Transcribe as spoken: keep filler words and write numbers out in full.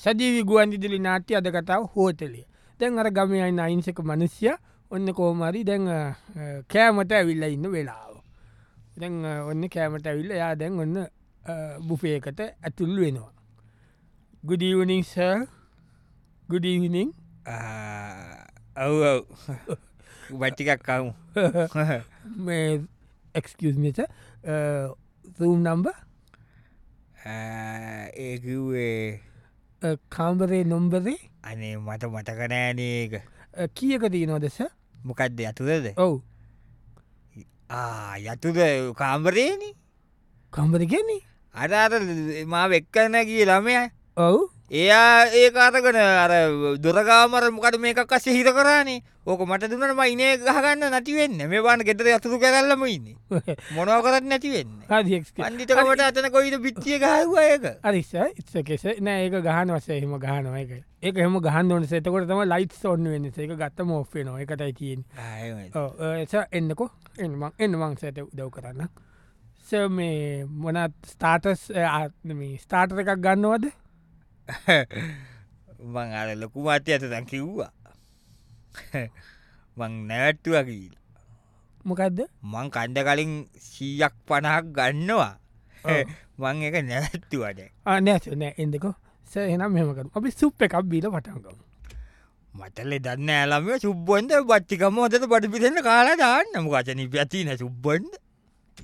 සජීවි ගුවන්විදුලි නාට්‍ය අද කතාව හෝටලිය. දැන් අර ගමයයි අයින්සක මනුස්්‍ය ඔන්න කෝමරි දැන් කෑමට ඇවිල්ල ඉන්න වෙලාව. දැන් ඔන්න කෑමට ඇවිල්ල යා දැන් ඔන්න බුෆේකට ඇතුල් වෙනවා. ගුඩීවනිින් ස ගුඩීවිනිින් ඔව් බට්ටිකක් කවු මේ එක්ස්කමිස සූම් නම්බ ඒකිවේ කාම්බරේ නොම්බරේ අනේ මට මතකනෑනක කියක තියනොදෙස මොකක්ද යතුරද ඔවු යතුද කාම්බරේන කම්බර ගැන අරර මා වෙක්කන්න කිය ළමය ඔවු එයා ඒ කාතකන අර දොරකාමර මොකට මේකක් අස්සේ හිත කරන්නේ ඕක මට දුන්නට මයිනේ ගහගන්න නැතිවෙන්න මේ බාන ගෙතර අතුරු කරල්ලම ඉන්න මොනව කරත් නැතිවෙන්න පන්ඩිටකට අතන කොයිද පිච්චිය ගහුවයක අරිස ඉත්ස කෙස නෑ ඒක ගහන වසේ එහෙම ගහනවා එක ඒක එහෙම ගහන්න ඕන සතකොට තම ලයිට් ඔන්න වෙන්න එක ගත්ත මෝෆේ නො එකටයි තියෙන් එන්නකො එන්නමං එන්න මං සැට උදව් කරන්න ස මේ මොනත් ස්ටාටස් ස්ටාර්ට එකක් ගන්නවද මං අර ලොකු මාත්‍ය ඇතතන් කිව්වා මං නැවැට්ටුව කියීල මොකක්ද මං කණ්ඩ කලින් සීයක් පණහක් ගන්නවා මං එක නැවැත්තුවට නෑස නෑ එදකෝ සහෙනම් මෙමකරු අපි සුප් එකක් බීල පටන්ගම මටල්ලෙ දන්න ඇලම සුබ්බොන්ද බච්චිකම ොතට පටි පිසෙන්න්න කාලා දාන්න මකචන පැතින සුබ්බොන්ද